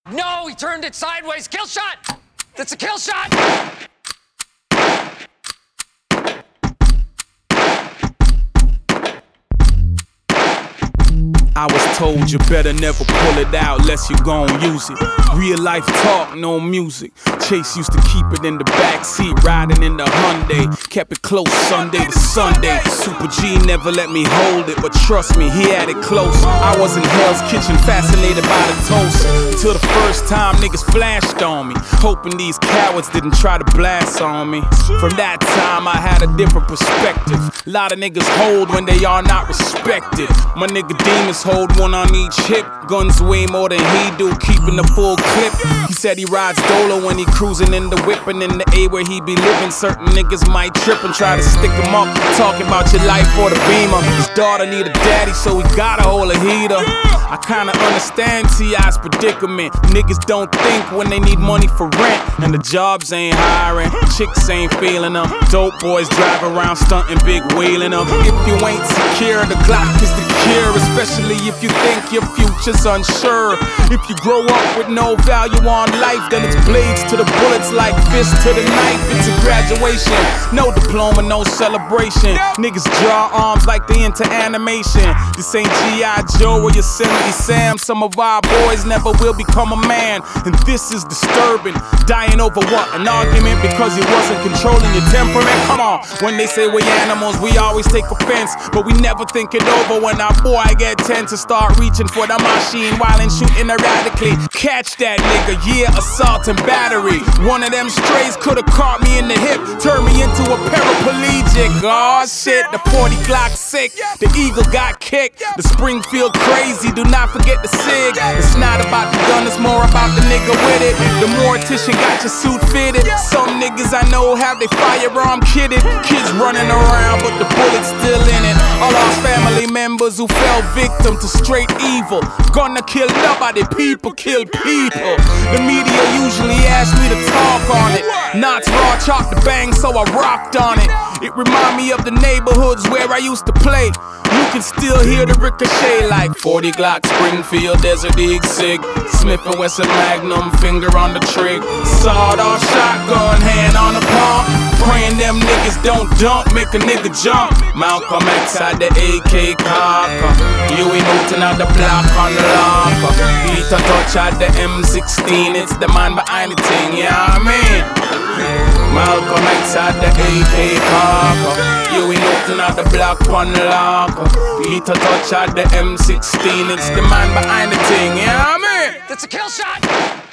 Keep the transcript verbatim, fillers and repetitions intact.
No, he turned it sideways. Kill shot! That's a kill shot! I was told you better never pull it out unless you gon' use it. Real life talk, no music. Chase used to keep it in the backseat, riding in the Hyundai. Kept it close Sunday to Sunday. Super G never let me hold it, but trust me, he had it close. I was in Hell's Kitchen, fascinated by the toast. Until the first time niggas flashed on me, hoping these cowards didn't try to blast on me. From that time I had a different perspective. Lot of niggas hold when they are not respected. My nigga Demons hold one on each hip. Guns way more than he do, keeping the full clip. He said he rides Dolo when he cruising in the whip, and in the A where he be living, certain niggas might trip and try to stick him up. Talking about your life or the Beamer. His daughter need a daddy, so he gotta hold a heater. I kinda understand T I's predicament. Niggas don't think when they need money for rent, and the jobs ain't hiring, chicks ain't feeling them. Dope boys drive around stunting, big wheeling them. If you ain't secure, the Glock is the cure, especially if you think your future's unsure. If you grow up with no value on life, then it's blades to the bullets like fists to the knife. It's a graduation, no diploma, no celebration. Niggas draw arms like they into animation. This ain't G I Joe or Yosemite Sam. Some of our boys never will become a man, and this is disturbing. Dying over what? An argument because he wasn't controlling your temperament? Come on, when they say we animals, we always take offense, but we never think it over when our boy get tense to start reaching for the machine while in shooting erratically. Catch that nigga, yeah, assault and battery. One of them strays could've caught me in the hip, turned me into a paraplegic. Oh shit, the forty Glock sick, the Eagle got kicked, the Springfield crazy, do not forget the SIG. It's not about the gun, it's more about the nigga with it. The mortician got your suit fitted. Some niggas I know have their firearm kitted. Kids running around but the bullet's still in it. All our family members who fell victim to straight evil. Gonna kill nobody, people kill people. The media usually ask me to talk on it. Knots raw, chalk the bang, so I rocked on it. It remind me of the neighborhoods where I used to play. You can still hear the ricochet like forty Glock, Springfield, Desert Eagle, Sig, Smith and Wesson Magnum, finger on the trig. Sawed-off shotgun, hand on the palm. Praying them niggas don't dump, make a nigga jump. Malcolm X had the A K cocker. Huey Newton had the block on the locker. Peter Touch had the M sixteen, it's the man behind the thing, yeah I mean. Malcolm X had the A K cocker. Huey Newton had the block on the locker. Peter Touch had the M sixteen, it's the man behind the thing, yeah I mean. That's a kill shot!